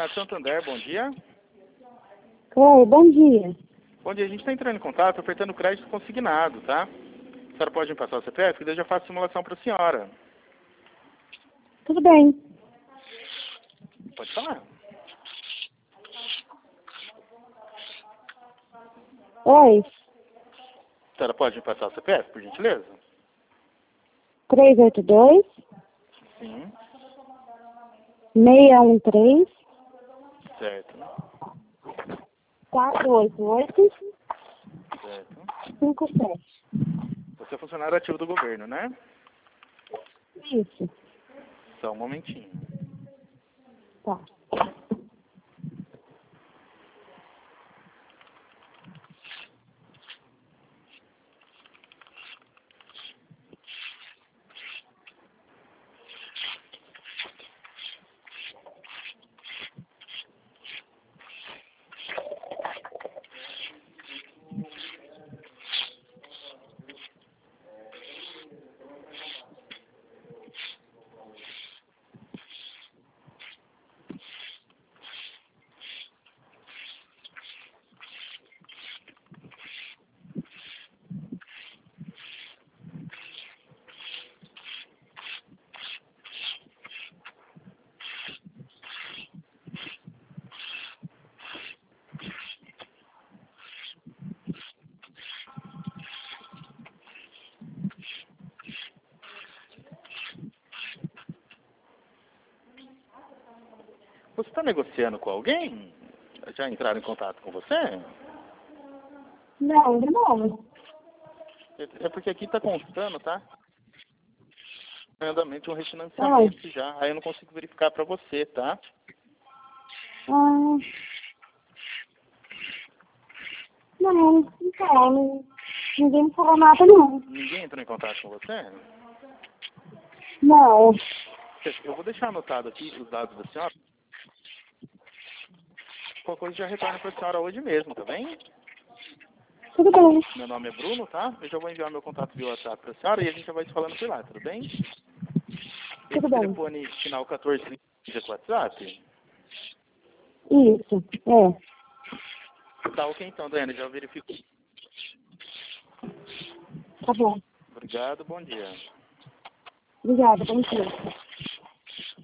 Campeonato Santander, bom dia. Oi, bom dia. Bom dia, a gente está entrando em contato ofertando crédito consignado, tá? A senhora pode me passar o CPF, que daí eu já faço simulação para a senhora. Tudo bem. Pode falar. Oi, A senhora pode me passar o CPF, por gentileza? 382 Sim, 613 certo, 488 certo. 57. Você é funcionário ativo do governo, né? Isso, Só um momentinho. tá. Você está negociando com alguém? Já entraram em contato com você? Não, ainda não. É porque aqui está constando, tá? Em andamento um refinanciamento já. Aí eu não consigo verificar para você, tá? Ah, não, então, ninguém me falou nada não. Ninguém entrou em contato com você? Não, Eu vou deixar anotado aqui os dados da senhora. Qualquer coisa já retorna para a senhora hoje mesmo, tá bem? tudo bem, Meu nome é Bruno, tá? Eu já vou enviar meu contato via WhatsApp para a senhora e a gente já vai se falando por lá, tudo bem? tudo Esse bem. telefone final 14 já com WhatsApp? Isso, é, Tá ok então, Daiane, já verifico. tá bom. Obrigado, bom dia. Obrigada, bom dia.